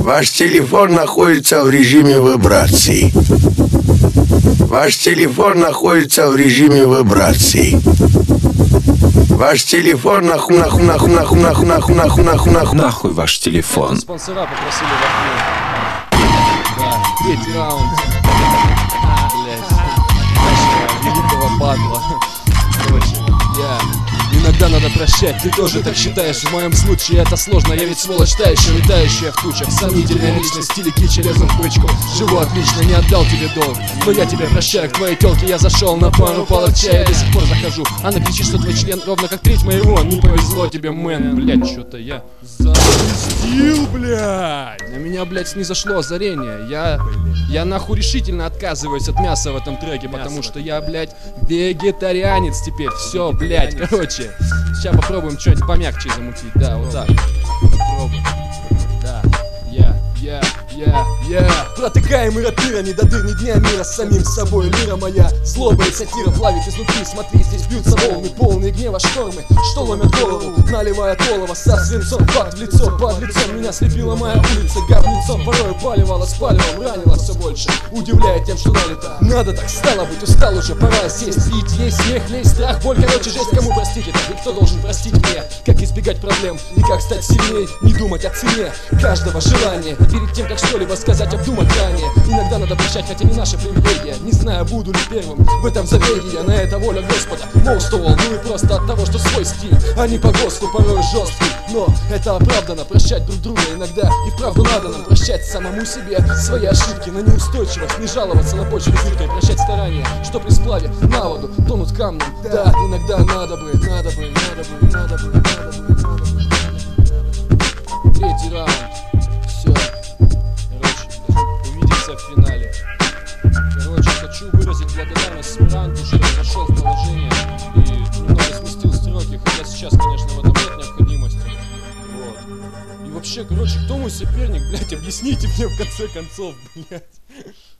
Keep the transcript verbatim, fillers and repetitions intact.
Ваш телефон находится в режиме вибрации. Ваш телефон находится в режиме вибрации. Ваш телефон нахуй, нахуй, нахуй, нахуй, нахуй, нахуй, нахуй, нахуй, нахуй, нахуй ваш телефон. Спонсора попросили в окно. Да, третий раунд. А, блядь. Нашего великого падла. Короче, я... Иногда надо прощать, ты тоже так считаешь. В моем случае это сложно, я ведь сволочь тающая, летающая в тучах. Сомнительная личность в стиле кичи, лезу в бычку. Живу отлично, не отдал тебе долг, но я тебя прощаю. К твоей тёлке я зашел на пару палок чая, до сих пор захожу. Она кричит, что твой член ровно как треть моего. Не повезло тебе, мэн. Блять, что-то я запустил, блядь. На меня, блядь, снизошло озарение. Я, я нахуй решительно отказываюсь от мяса в этом треке, потому что я, блядь, вегетарианец теперь. Все, блядь, короче. Сейчас попробуем что-нибудь помягче замутить. Да, вот так. Попробуем. Да, я, я, я, я. Протыкаемый рапира, не до дыр, ни дня мира с самим собой. Лира моя, злоба и сатира плавит изнутри. Смотри, здесь бьются волны, полные гнева штормы, что ломят голову, наливая олово со свинцом. Факт в лицо, под лицом меня слепила моя улица. Говнецом порою поливала, спаливала, ранила все больше, удивляя тем, что налито. Надо так, стало быть, устал уже, пора сесть. Пить, есть смех, лезть, страх, боль, короче, жесть. Кому простить это? И кто должен простить мне? Как избегать проблем и как стать сильнее? Не думать о цене каждого желания. Перед тем, как что-либо сказать, обдумать ранее. Иногда надо прощать, хотя не наша привилегия. Не знаю, буду ли первым в этом забеге я. На это воля Господа, Моустоуэлл. Ну и просто от того, что свой стиль, а не по ГОСТу, порой жесткий. Но это оправдано, прощать друг друга иногда. И вправду надо нам прощать самому себе свои ошибки, на неустойчивость, не жаловаться на почве зыркой. Прощать старания, что при сплаве на воду тонут камнем. Да, иногда надо бы, надо бы, надо бы, надо бы, надо бы, надо бы. Третий раунд. Все. Короче, увидимся в финале. Короче, хочу выразить благодарность Смиранту, что я зашел в положение и немного сместил строки, хотя сейчас, конечно, в этом нет необходимости. Вот. И вообще, короче, кто мой соперник, блядь, объясните мне в конце концов, блядь.